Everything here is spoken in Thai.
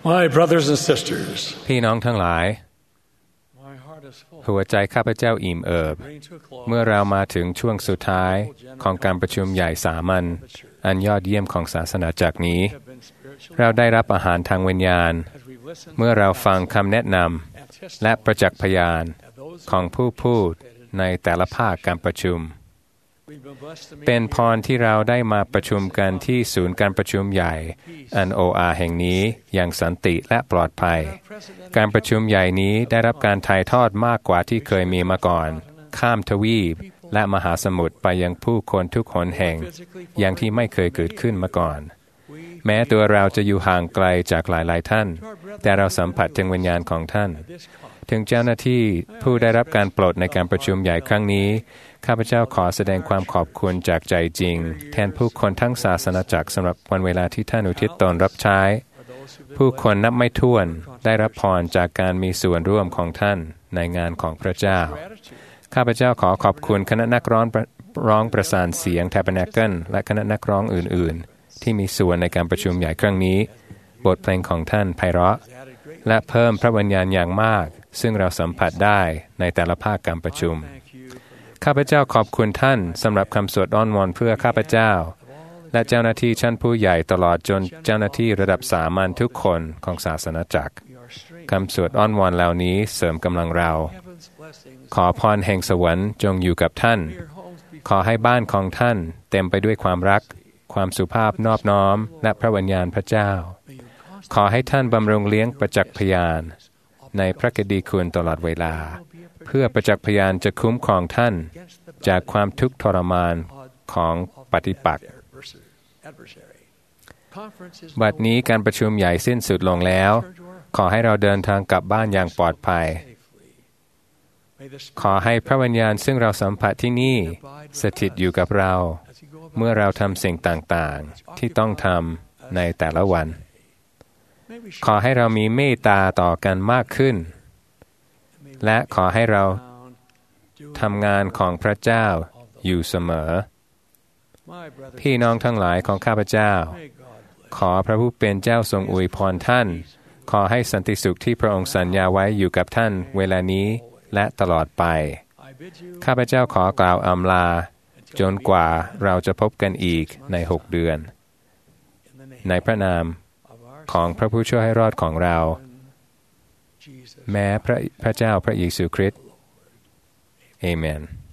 My brothers and sisters, พี่น้องทั้งหลาย my heart is full. หัวใจข้าพเจ้าอิ่มเอิบ Bring to a close เมื่อเรามาถึงช่วงสุดท้ายของการประชุมใหญ่สามัญอันยอดเยี่ยมของศาสนาจักรนี้ have been spiritually เราได้รับอาหารทางวิญญาณ as we listen เมื่อเราฟังคำแนะน and ำและประจักษ์พยาน of those ของผู้พูดในแต่ละภาคการประชุม we've been blessed to meet เป็นพรที่เราได้มาประชุมกันที่ศูนย์การประชุมใหญ่ NOR แห่งนี้อย่างสันติและปลอดภัย การประชุมใหญ่นี้ได้รับการถ่ายทอดมากกว่าที่เคยมีมาก่อน ข้ามทวีปและมหาสมุทรไปยังผู้คนทุกหนแห่ง อย่างที่ไม่เคยเกิดขึ้นมาก่อน แม้ตัวเราจะอยู่ห่างไกลจากหลายๆท่าน แต่เราสัมผัสถึงวิญญาณของท่าน ถึงเจ้าหน้าที่ผู้ได้รับการปลดในการประชุมใหญ่ครั้งนี้ ข้าพเจ้าขอแสดงความขอบคุณจากใจจริง แทนผู้คนทั้งศาสนาจักรสำหรับวันเวลาที่ท่านอุทิศตนรับใช้ ผู้คนนับไม่ถ้วนได้รับพรจากการมีส่วนร่วมของท่านในงานของพระเจ้า ข้าพเจ้าขอขอบคุณคณะนักร้องประสานเสียง Tabernacle และคณะนักร้องอื่นๆ ที่มีส่วนในการประชุมใหญ่ครั้งนี้ บทเพลงของท่านไพเราะ และเพิ่มพระวิญญาณอย่างมาก ซึ่งเราสัมผัสได้ในแต่ละภาคการประชุม ข้าพเจ้าขอบคุณท่านสำหรับคำสวดอ้อนวอนเพื่อข้าพเจ้า และเจ้าหน้าที่ชั้นผู้ใหญ่ตลอดจนเจ้าหน้าที่ระดับสามัญทุกคนของศาสนาจักร คำสวดอ้อนวอนเหล่านี้เสริมกำลังเรา heaven's blessings. ขอพรแห่งสวรรค์จงอยู่กับท่าน Your homes be ขอให้บ้านของท่านเต็มไปด้วยความรัก ความสุภาพนอบน้อม และพระวิญญาณพระเจ้า may you constantly ขอให้ท่านบำรุงเลี้ยงประจักษ์พยาน ในพระกดีคุณตลอดเวลา เพื่อประจักษ์พยานจะคุ้มครองท่าน against the จากความทุกข์ทรมานของปฏิปักษ์ adversary. Conference is บัดนี้การประชุมใหญ่สิ้นสุดลงแล้ว ขอให้เราเดินทางกลับบ้านอย่างปลอดภัย May the ขอให้พระวิญญาณซึ่งเราสัมผัสที่นี่สถิตอยู่กับเรา as you go about เมื่อเราทำสิ่งต่างๆ ที่ต้องทำในแต่ละวัน may we ขอให้เรามีเมตตาต่อกันมากขึ้น และขอให้เรา do ทำงานของพระเจ้าอยู่เสมอ my brother. พี่น้องทั้งหลายของข้าพเจ้า May God bless. ขอพระผู้เป็นเจ้าทรงอวยพรท่าน ขอให้สันติสุขที่พระองค์สัญญาไว้อยู่กับท่านเวลานี้และตลอดไป I bid you ข้าพเจ้าขอกล่าวอำลา จนกว่าเราจะพบกันอีกใน6 เดือน in the name ในพระนาม of our ของพระผู้ช่วยให้รอดของเรา Jesus. แม้พระเจ้าพระเยซูคริสต์เอเมน